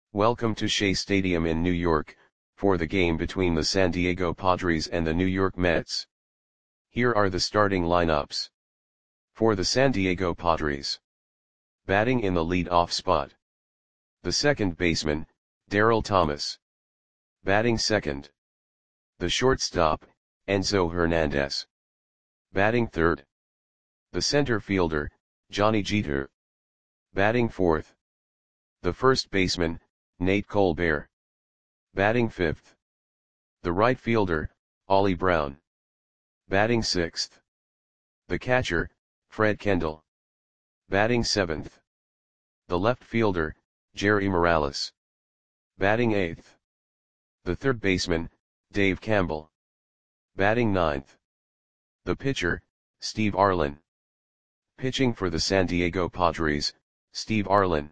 Welcome to Shea Stadium in New York, for the game between the San Diego Padres and the New York Mets. Here are the starting lineups. For the San Diego Padres. Batting in the lead-off spot. The second baseman, Darryl Thomas. Batting second. The shortstop, Enzo Hernandez. Batting third. The center fielder, Johnny Jeter. Batting fourth. The first baseman, Nate Colbert. Batting fifth. The right fielder, Ollie Brown. Batting sixth. The catcher, Fred Kendall. Batting seventh. The left fielder, Jerry Morales. Batting eighth. The third baseman, Dave Campbell. Batting ninth. The pitcher, Steve Arlen. Pitching for the San Diego Padres, Steve Arlen.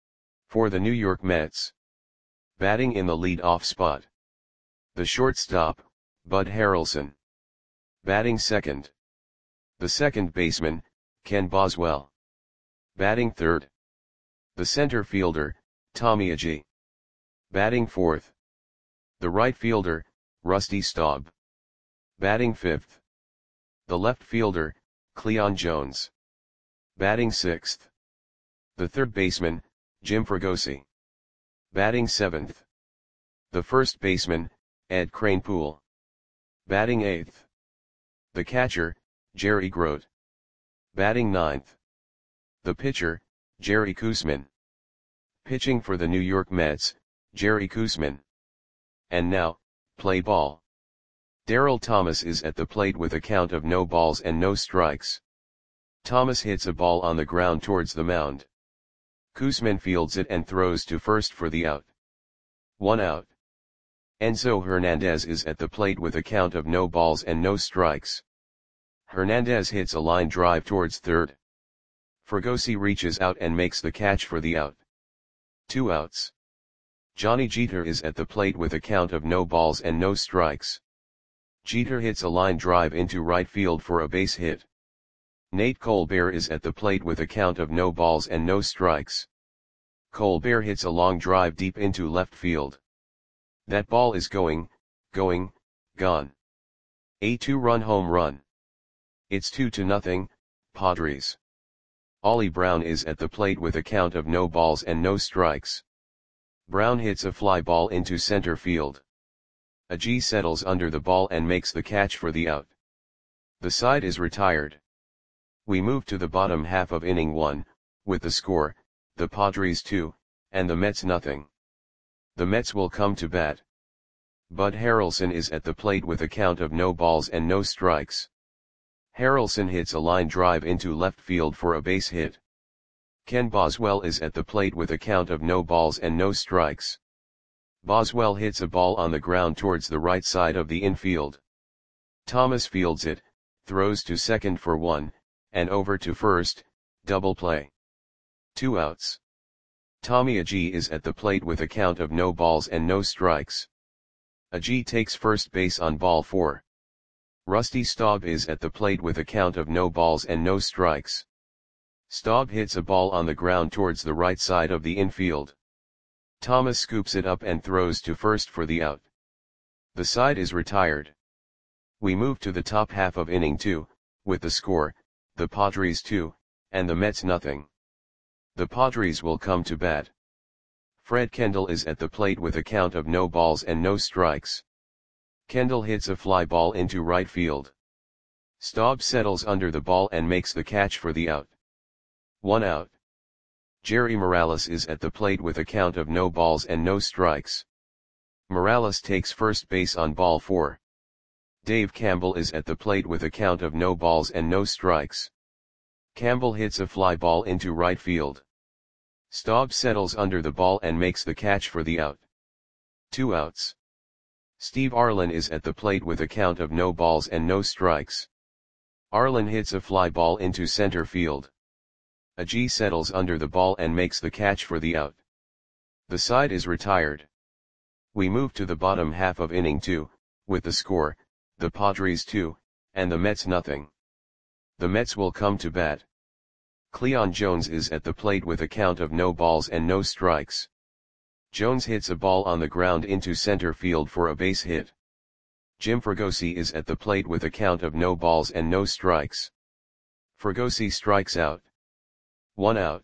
For the New York Mets. Batting in the lead-off spot. The shortstop, Bud Harrelson. Batting second. The second baseman, Ken Boswell. Batting third. The center fielder, Tommy Agee. Batting fourth. The right fielder, Rusty Staub. Batting fifth. The left fielder, Cleon Jones. Batting sixth. The third baseman, Jim Fregosi. Batting seventh. The first baseman, Ed Kranepool. Batting eighth. The catcher, Jerry Grote. Batting ninth. The pitcher, Jerry Koosman. Pitching for the New York Mets, Jerry Koosman. And now, play ball. Darryl Thomas is at the plate with a count of no balls and no strikes. Thomas hits a ball on the ground towards the mound. Koosman fields it and throws to first for the out. 1 out. Enzo Hernandez is at the plate with a count of no balls and no strikes. Hernandez hits a line drive towards third. Fregosi reaches out and makes the catch for the out. 2 outs. Johnny Jeter is at the plate with a count of no balls and no strikes. Jeter hits a line drive into right field for a base hit. Nate Colbert is at the plate with a count of no balls and no strikes. Colbert hits a long drive deep into left field. That ball is gone. A 2-run home run. It's 2-0, Padres. Ollie Brown is at the plate with a count of no balls and no strikes. Brown hits a fly ball into center field. Agee settles under the ball and makes the catch for the out. The side is retired. We move to the bottom half of inning 1, with the score, the Padres 2, and the Mets nothing. The Mets will come to bat. Bud Harrelson is at the plate with a count of no balls and no strikes. Harrelson hits a line drive into left field for a base hit. Ken Boswell is at the plate with a count of no balls and no strikes. Boswell hits a ball on the ground towards the right side of the infield. Thomas fields it, throws to second for 1, and over to first, double play. 2 outs. Tommy Agee is at the plate with a count of no balls and no strikes. Agee takes first base on ball 4. Rusty Staub is at the plate with a count of no balls and no strikes. Staub hits a ball on the ground towards the right side of the infield. Thomas scoops it up and throws to first for the out. The side is retired. We move to the top half of inning 2, with the score, the Padres 2, and the Mets nothing. The Padres will come to bat. Fred Kendall is at the plate with a count of no balls and no strikes. Kendall hits a fly ball into right field. Staub settles under the ball and makes the catch for the out. 1 out. Jerry Morales is at the plate with a count of no balls and no strikes. Morales takes first base on ball 4. Dave Campbell is at the plate with a count of no balls and no strikes. Campbell hits a fly ball into right field. Staub settles under the ball and makes the catch for the out. 2 outs. Steve Arlen is at the plate with a count of no balls and no strikes. Arlen hits a fly ball into center field. Agee settles under the ball and makes the catch for the out. The side is retired. We move to the bottom half of inning 2, with the score, the Padres 2, and the Mets nothing. The Mets will come to bat. Cleon Jones is at the plate with a count of no balls and no strikes. Jones hits a ball on the ground into center field for a base hit. Jim Fregosi is at the plate with a count of no balls and no strikes. Fregosi strikes out. 1 out.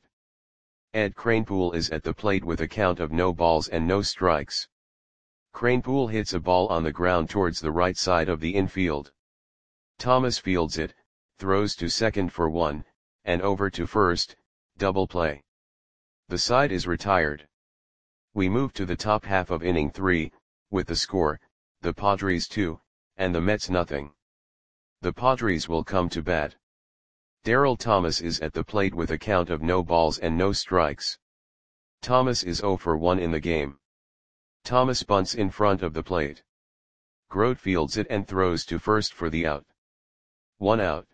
Ed Kranepool is at the plate with a count of no balls and no strikes. Kranepool hits a ball on the ground towards the right side of the infield. Thomas fields it, throws to second for 1, and over to first, double play. The side is retired. We move to the top half of inning 3, with the score, the Padres 2, and the Mets nothing. The Padres will come to bat. Darryl Thomas is at the plate with a count of no balls and no strikes. Thomas is 0 for 1 in the game. Thomas bunts in front of the plate. Grote fields it and throws to first for the out. 1 out.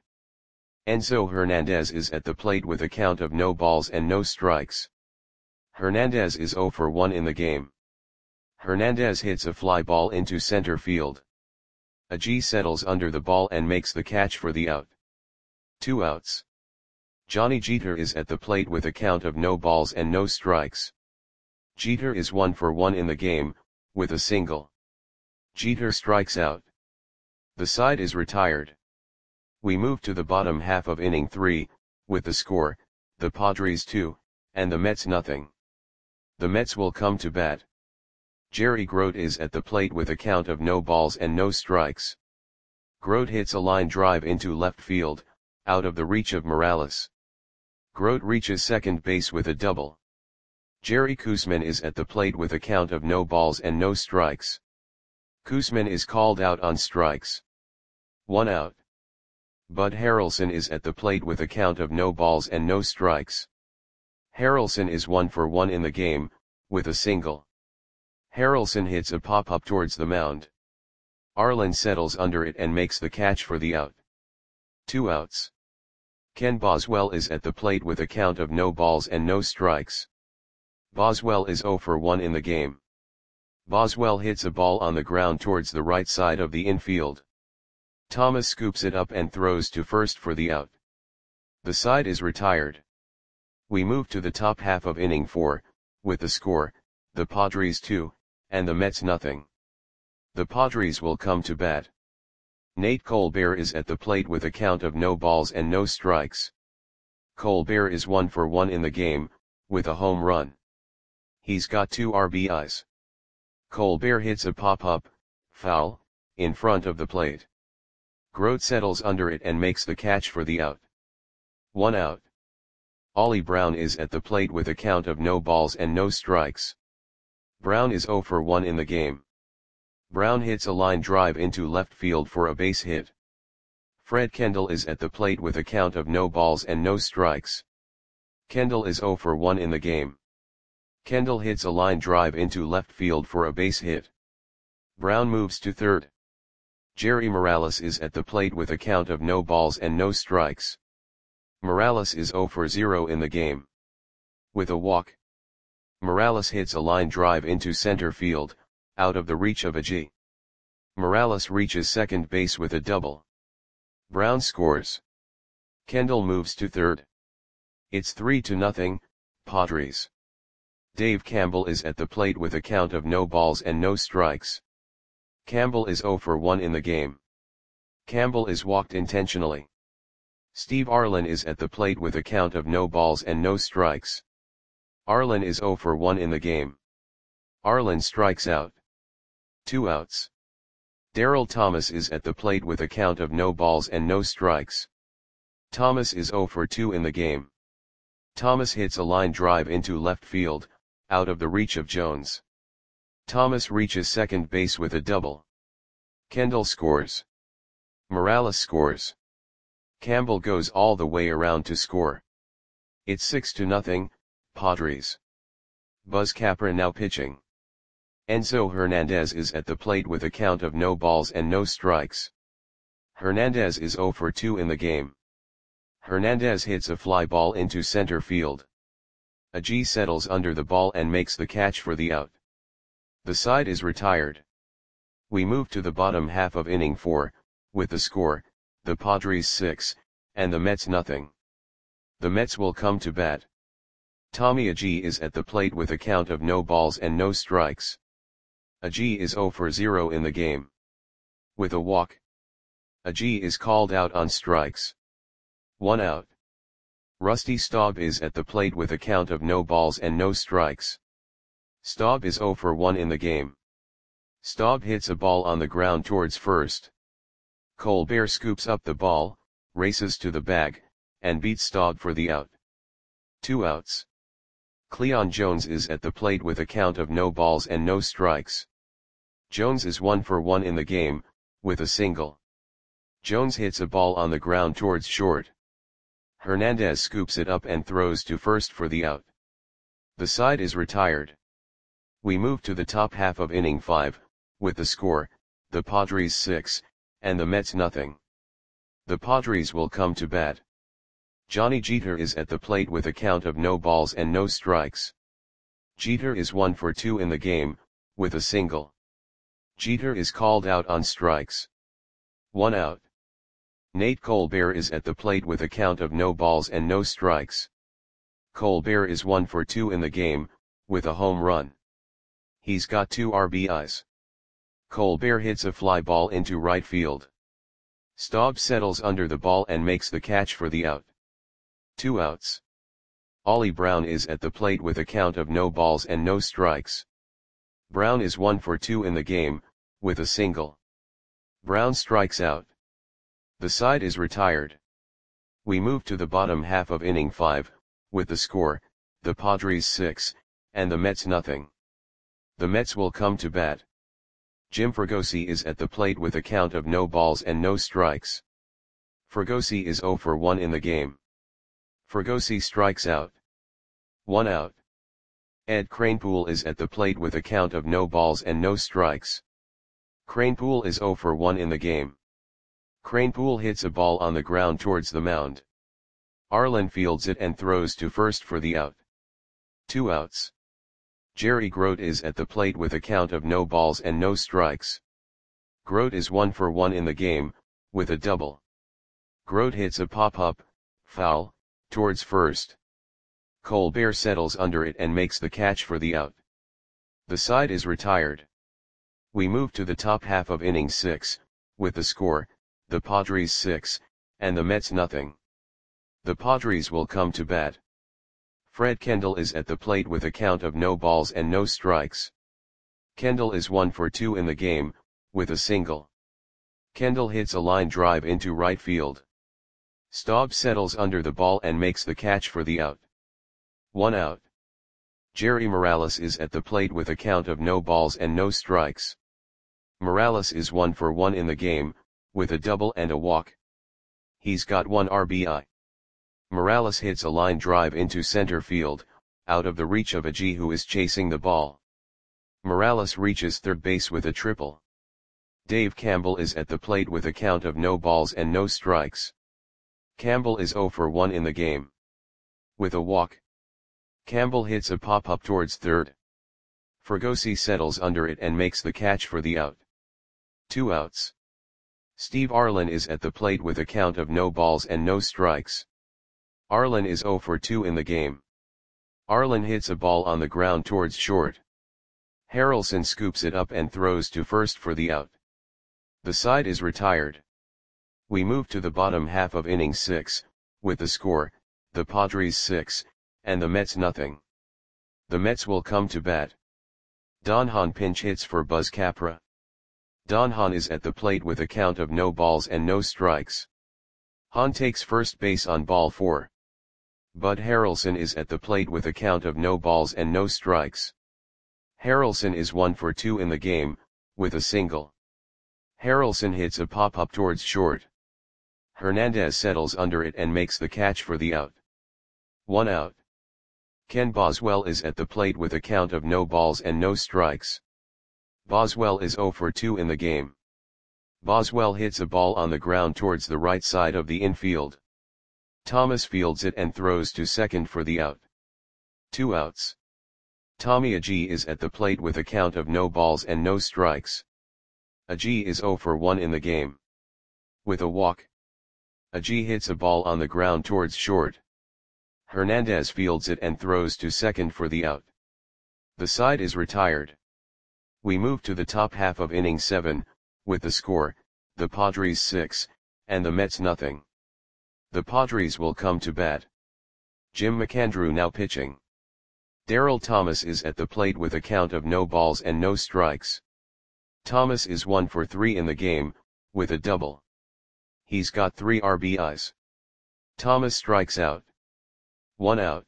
Enzo Hernandez is at the plate with a count of no balls and no strikes. Hernandez is 0 for 1 in the game. Hernandez hits a fly ball into center field. Agee settles under the ball and makes the catch for the out. 2 outs. Johnny Jeter is at the plate with a count of no balls and no strikes. Jeter is 1 for 1 in the game, with a single. Jeter strikes out. The side is retired. We move to the bottom half of inning 3, with the score, the Padres 2, and the Mets nothing. The Mets will come to bat. Jerry Grote is at the plate with a count of no balls and no strikes. Grote hits a line drive into left field, out of the reach of Morales. Grote reaches second base with a double. Jerry Koosman is at the plate with a count of no balls and no strikes. Koosman is called out on strikes. 1 out. Bud Harrelson is at the plate with a count of no balls and no strikes. Harrelson is 1 for 1 in the game, with a single. Harrelson hits a pop-up towards the mound. Arlen settles under it and makes the catch for the out. 2 outs. Ken Boswell is at the plate with a count of no balls and no strikes. Boswell is 0 for 1 in the game. Boswell hits a ball on the ground towards the right side of the infield. Thomas scoops it up and throws to first for the out. The side is retired. We move to the top half of inning 4, with the score, the Padres 2, and the Mets nothing. The Padres will come to bat. Nate Colbert is at the plate with a count of no balls and no strikes. Colbert is 1 for 1 in the game, with a home run. He's got 2 RBIs. Colbert hits a pop-up, foul, in front of the plate. Grote settles under it and makes the catch for the out. 1 out. Ollie Brown is at the plate with a count of no balls and no strikes. Brown is 0 for 1 in the game. Brown hits a line drive into left field for a base hit. Fred Kendall is at the plate with a count of no balls and no strikes. Kendall is 0 for 1 in the game. Kendall hits a line drive into left field for a base hit. Brown moves to third. Jerry Morales is at the plate with a count of no balls and no strikes. Morales is 0 for 0 in the game. With a walk. Morales hits a line drive into center field, out of the reach of Agee. Morales reaches second base with a double. Brown scores. Kendall moves to third. It's 3-0, Padres. Dave Campbell is at the plate with a count of no balls and no strikes. Campbell is 0 for 1 in the game. Campbell is walked intentionally. Steve Arlen is at the plate with a count of no balls and no strikes. Arlen is 0 for 1 in the game. Arlen strikes out. 2 outs. Darryl Thomas is at the plate with a count of no balls and no strikes. Thomas is 0 for 2 in the game. Thomas hits a line drive into left field, out of the reach of Jones. Thomas reaches second base with a double. Kendall scores. Morales scores. Campbell goes all the way around to score. It's 6-0, Padres. Buzz Capra now pitching. Enzo Hernandez is at the plate with a count of no balls and no strikes. Hernandez is 0 for 2 in the game. Hernandez hits a fly ball into center field. Agee settles under the ball and makes the catch for the out. The side is retired. We move to the bottom half of inning 4, with the score, the Padres 6, and the Mets nothing. The Mets will come to bat. Tommy Agee is at the plate with a count of no balls and no strikes. Agee is 0 for 0 in the game. With a walk. Agee is called out on strikes. 1 out. Rusty Staub is at the plate with a count of no balls and no strikes. Staub is 0 for 1 in the game. Staub hits a ball on the ground towards first. Colbert scoops up the ball, races to the bag, and beats Staub for the out. 2 outs. Cleon Jones is at the plate with a count of no balls and no strikes. Jones is 1 for 1 in the game, with a single. Jones hits a ball on the ground towards short. Hernandez scoops it up and throws to first for the out. The side is retired. We move to the top half of inning 5, with the score, the Padres 6, and the Mets nothing. The Padres will come to bat. Johnny Jeter is at the plate with a count of no balls and no strikes. Jeter is 1 for 2 in the game, with a single. Jeter is called out on strikes. 1 out. Nate Colbert is at the plate with a count of no balls and no strikes. Colbert is 1 for 2 in the game, with a home run. He's got 2 RBIs. Colbert hits a fly ball into right field. Staub settles under the ball and makes the catch for the out. 2 outs. Ollie Brown is at the plate with a count of no balls and no strikes. Brown is 1 for 2 in the game, with a single. Brown strikes out. The side is retired. We move to the bottom half of inning 5, with the score, the Padres 6, and the Mets nothing. The Mets will come to bat. Jim Fregosi is at the plate with a count of no balls and no strikes. Fregosi is 0 for 1 in the game. Fregosi strikes out. 1 out. Ed Kranepool is at the plate with a count of no balls and no strikes. Kranepool is 0 for 1 in the game. Kranepool hits a ball on the ground towards the mound. Arlen fields it and throws to first for the out. 2 outs. Jerry Grote is at the plate with a count of no balls and no strikes. Grote is 1 for 1 in the game, with a double. Grote hits a pop-up, foul, towards first. Colbert settles under it and makes the catch for the out. The side is retired. We move to the top half of inning 6, with the score, the Padres 6, and the Mets nothing. The Padres will come to bat. Fred Kendall is at the plate with a count of no balls and no strikes. Kendall is 1 for 2 in the game, with a single. Kendall hits a line drive into right field. Staub settles under the ball and makes the catch for the out. 1 out. Jerry Morales is at the plate with a count of no balls and no strikes. Morales is 1 for 1 in the game, with a double and a walk. He's got 1 RBI. Morales hits a line drive into center field, out of the reach of Agee who is chasing the ball. Morales reaches third base with a triple. Dave Campbell is at the plate with a count of no balls and no strikes. Campbell is 0 for 1 in the game. With a walk. Campbell hits a pop-up towards third. Fregosi settles under it and makes the catch for the out. 2 outs. Steve Arlen is at the plate with a count of no balls and no strikes. Arlen is 0 for 2 in the game. Arlen hits a ball on the ground towards short. Harrelson scoops it up and throws to first for the out. The side is retired. We move to the bottom half of inning 6, with the score, the Padres 6, and the Mets nothing. The Mets will come to bat. Don Hahn pinch hits for Buzz Capra. Don Hahn is at the plate with a count of no balls and no strikes. Hahn takes first base on ball 4. Bud Harrelson is at the plate with a count of no balls and no strikes. Harrelson is 1 for 2 in the game, with a single. Harrelson hits a pop-up towards short. Hernandez settles under it and makes the catch for the out. 1 out. Ken Boswell is at the plate with a count of no balls and no strikes. Boswell is 0 for 2 in the game. Boswell hits a ball on the ground towards the right side of the infield. Thomas fields it and throws to second for the out. 2 outs. Tommy Agee is at the plate with a count of no balls and no strikes. Agee is 0 for 1 in the game. With a walk. Agee hits a ball on the ground towards short. Hernandez fields it and throws to second for the out. The side is retired. We move to the top half of inning 7, with the score, the Padres 6, and the Mets nothing. The Padres will come to bat. Jim McAndrew now pitching. Darryl Thomas is at the plate with a count of no balls and no strikes. Thomas is 1 for 3 in the game, with a double. He's got 3 RBIs. Thomas strikes out. 1 out.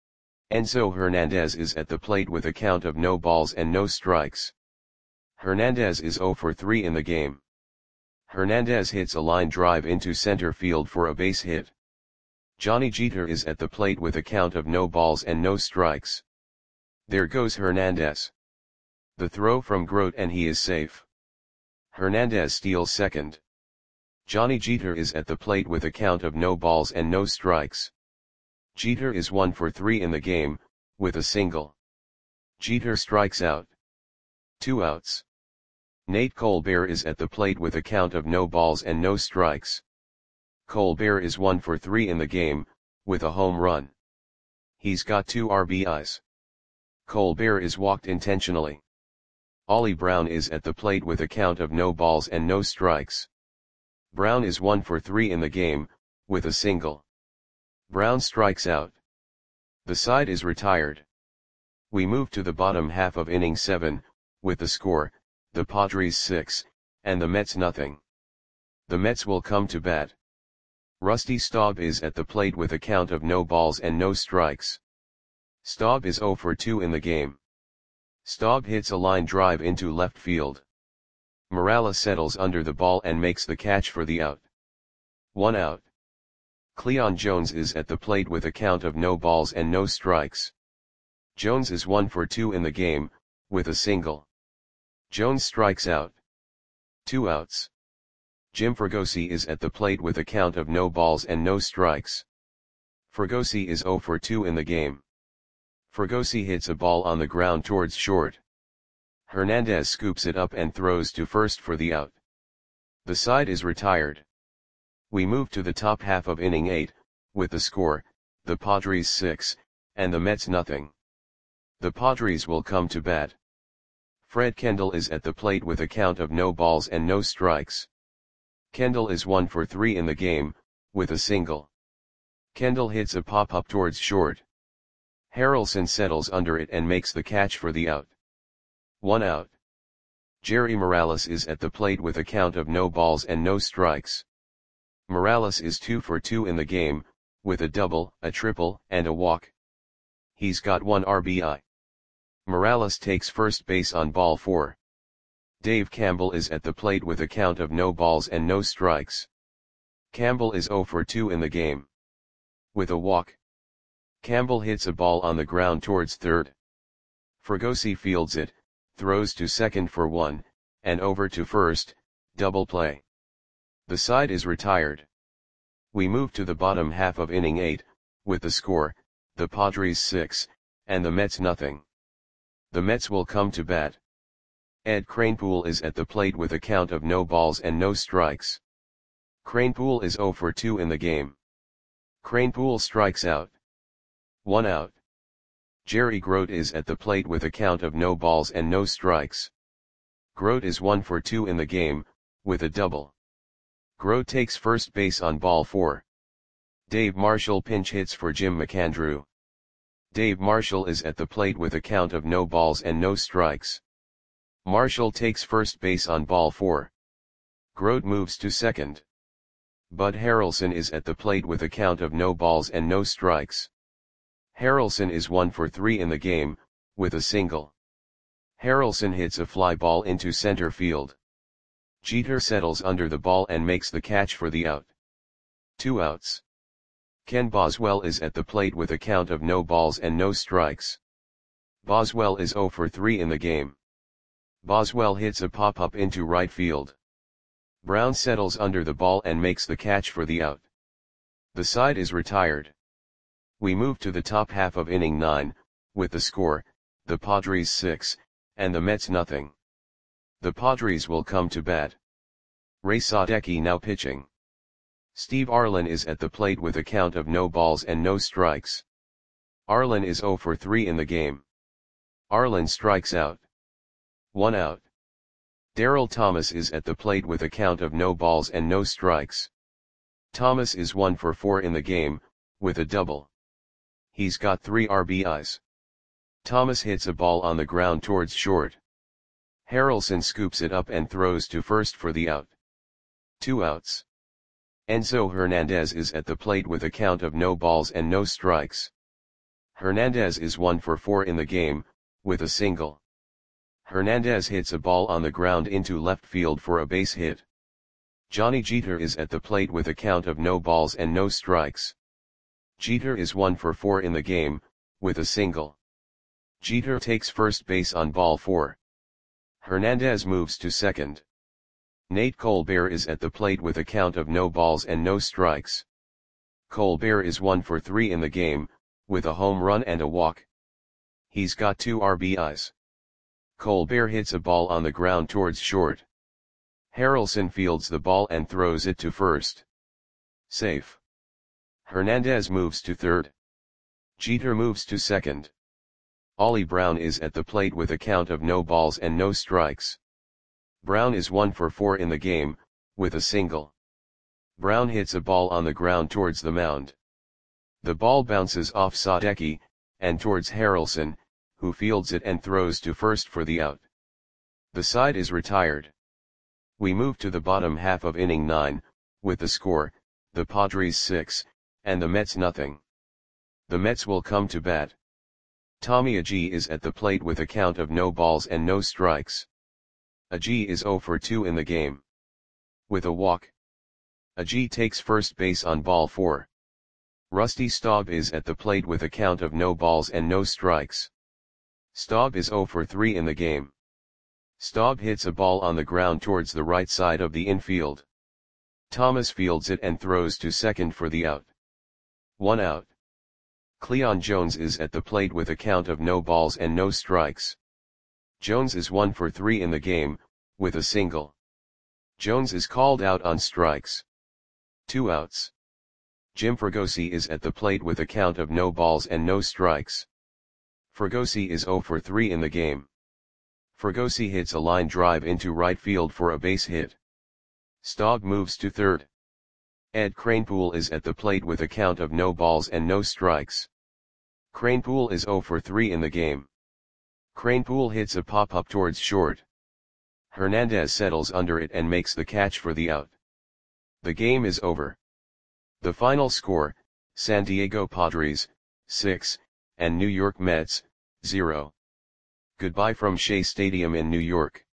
Enzo Hernandez is at the plate with a count of no balls and no strikes. Hernandez is 0 for 3 in the game. Hernandez hits a line drive into center field for a base hit. Johnny Jeter is at the plate with a count of no balls and no strikes. There goes Hernandez. The throw from Grote and he is safe. Hernandez steals second. Johnny Jeter is at the plate with a count of no balls and no strikes. Jeter is 1 for 3 in the game, with a single. Jeter strikes out. 2 outs. Nate Colbert is at the plate with a count of no balls and no strikes. Colbert is 1 for 3 in the game, with a home run. He's got 2 RBIs. Colbert is walked intentionally. Ollie Brown is at the plate with a count of no balls and no strikes. Brown is 1 for 3 in the game, with a single. Brown strikes out. The side is retired. We move to the bottom half of inning 7, with the score, the Padres 6, and the Mets nothing. The Mets will come to bat. Rusty Staub is at the plate with a count of no balls and no strikes. Staub is 0 for 2 in the game. Staub hits a line drive into left field. Morales settles under the ball and makes the catch for the out. 1 out. Cleon Jones is at the plate with a count of no balls and no strikes. Jones is 1 for 2 in the game, with a single. Jones strikes out. 2 outs. Jim Fregosi is at the plate with a count of no balls and no strikes. Fregosi is 0 for 2 in the game. Fregosi hits a ball on the ground towards short. Hernandez scoops it up and throws to first for the out. The side is retired. We move to the top half of inning 8, with the score, the Padres 6, and the Mets nothing. The Padres will come to bat. Fred Kendall is at the plate with a count of no balls and no strikes. Kendall is 1 for 3 in the game, with a single. Kendall hits a pop-up towards short. Harrelson settles under it and makes the catch for the out. 1 out. Jerry Morales is at the plate with a count of no balls and no strikes. Morales is 2 for 2 in the game, with a double, a triple, and a walk. He's got 1 RBI. Morales takes first base on ball 4. Dave Campbell is at the plate with a count of no balls and no strikes. Campbell is 0 for 2 in the game. With a walk. Campbell hits a ball on the ground towards third. Fregosi fields it, throws to second for 1, and over to first, double play. The side is retired. We move to the bottom half of inning 8, with the score, the Padres 6, and the Mets nothing. The Mets will come to bat. Ed Kranepool is at the plate with a count of no balls and no strikes. Kranepool is 0 for 2 in the game. Kranepool strikes out. 1 out. Jerry Grote is at the plate with a count of no balls and no strikes. Grote is 1 for 2 in the game, with a double. Grote takes first base on ball 4. Dave Marshall pinch hits for Jim McAndrew. Dave Marshall is at the plate with a count of no balls and no strikes. Marshall takes first base on ball 4. Grote moves to second. Bud Harrelson is at the plate with a count of no balls and no strikes. Harrelson is 1 for 3 in the game, with a single. Harrelson hits a fly ball into center field. Jeter settles under the ball and makes the catch for the out. 2 outs. Ken Boswell is at the plate with a count of no balls and no strikes. Boswell is 0 for 3 in the game. Boswell hits a pop-up into right field. Brown settles under the ball and makes the catch for the out. The side is retired. We move to the top half of inning 9, with the score, the Padres 6, and the Mets nothing. The Padres will come to bat. Ray Sadecki now pitching. Steve Arlen is at the plate with a count of no balls and no strikes. Arlen is 0 for 3 in the game. Arlen strikes out. 1 out. Daryl Thomas is at the plate with a count of no balls and no strikes. Thomas is 1 for 4 in the game, with a double. He's got 3 RBIs. Thomas hits a ball on the ground towards short. Harrelson scoops it up and throws to first for the out. 2 outs. Enzo Hernandez is at the plate with a count of no balls and no strikes. Hernandez is 1 for 4 in the game, with a single. Hernandez hits a ball on the ground into left field for a base hit. Johnny Jeter is at the plate with a count of no balls and no strikes. Jeter is 1 for 4 in the game, with a single. Jeter takes first base on ball 4. Hernandez moves to second. Nate Colbert is at the plate with a count of no balls and no strikes. Colbert is 1 for 3 in the game, with a home run and a walk. He's got 2 RBIs. Colbert hits a ball on the ground towards short. Harrelson fields the ball and throws it to first. Safe. Hernandez moves to third. Jeter moves to second. Ollie Brown is at the plate with a count of no balls and no strikes. Brown is 1 for 4 in the game, with a single. Brown hits a ball on the ground towards the mound. The ball bounces off Sadecki, and towards Harrelson, who fields it and throws to first for the out. The side is retired. We move to the bottom half of inning 9, with the score, the Padres 6, and the Mets nothing. The Mets will come to bat. Tommy Agee is at the plate with a count of no balls and no strikes. Agee is 0 for 2 in the game. With a walk. Agee takes first base on ball 4. Rusty Staub is at the plate with a count of no balls and no strikes. Staub is 0 for 3 in the game. Staub hits a ball on the ground towards the right side of the infield. Thomas fields it and throws to second for the out. 1 out. Cleon Jones is at the plate with a count of no balls and no strikes. Jones is 1 for 3 in the game, with a single. Jones is called out on strikes. 2 outs. Jim Fregosi is at the plate with a count of no balls and no strikes. Fregosi is 0 for 3 in the game. Fregosi hits a line drive into right field for a base hit. Staub moves to third. Ed Kranepool is at the plate with a count of no balls and no strikes. Kranepool is 0 for 3 in the game. Kranepool hits a pop-up towards short. Hernandez settles under it and makes the catch for the out. The game is over. The final score, San Diego Padres, 6, and New York Mets, 0. Goodbye from Shea Stadium in New York.